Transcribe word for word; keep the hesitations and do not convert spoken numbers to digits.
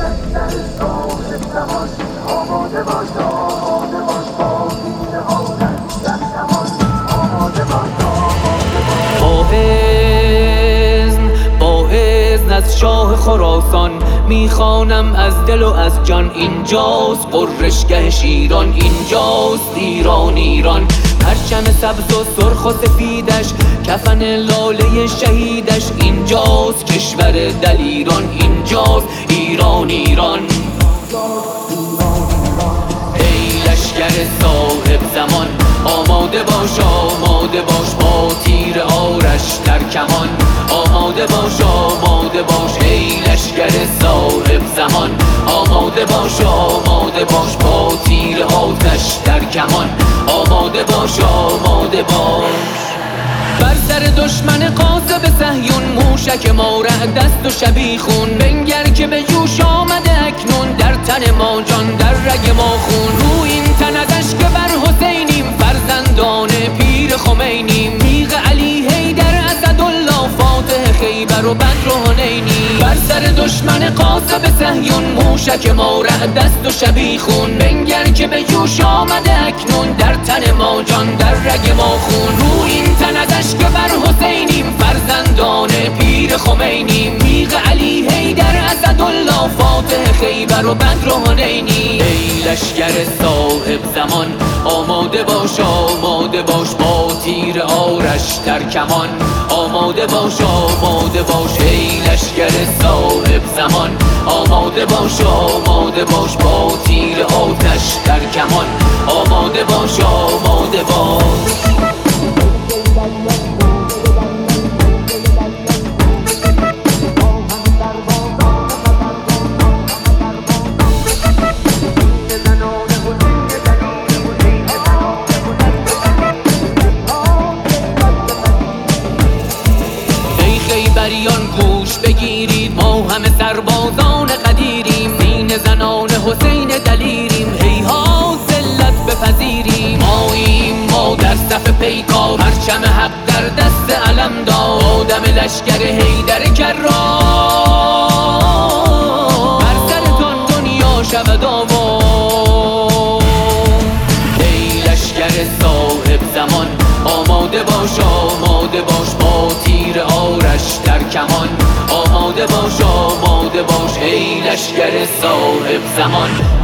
از شاه خراسان میخوانم از دل و از جان، اینجاست قرشگه شیران، اینجاست ایران ایران. پرچم سبز و سرخ و سفیدش، کفن لاله شهیدش، اینجاست کشور دلیران، اینجاست ایران ایران. ای لشکر صاحب زمان، آماده باش آماده باش با تیر آرش در کمان. آماده باش آماده باش ای لشکر صاحب زمان، آماده باش آماده باش با تیر آتش در کمان. آماده باش آماده باش. بر سر دشمن غاصب صهیون، موشک ما رعد است و شبیخون. بنگر که به جوش آمده اکنون، در تن ما جان در رگ ما خون. رو این تن ازش که بر حسینیم، فرزندان پیر خمینیم. میغ علی حیدر اسدالله، فاتح خیبر و بدر و حنینی. بر سر دشمن غاصب صهیون، موشک ما رعد است و شبیخون. بنگر که به جوش آمده اکنون، در تن ما جان در رگ ما خون. رو این تن ازش که بر حسینیم، فرزندان پیر خمینیم. میغ علی حیدر اسدالله، فاتح خیبر و بدر و حنینی. ای لشکر صاحب زمان، آماده باش آماده باش با تیر آرش در کمان. آماده باش آماده باش ای لشکر صاحب زمان، آماده باش آماده باش با تیر آتش در کمان. آماده باش آماده باش. خیبریان گوش بگیرید، ما همه سربازان قدیریم. زین زنان حسین دلیریم، هیهات ذلت بپذیریم. ماییم ما در صف پیکار، پرچم حق در دست علمدار. آدم لشکر حیدر کرار، بر سرتان دنیا شود آباد. ای لشکر صاحب زمان، آماده باش آماده باش با تیر آرش در کمان. آماده باش آماده باش ای لشکر صاحب زمان،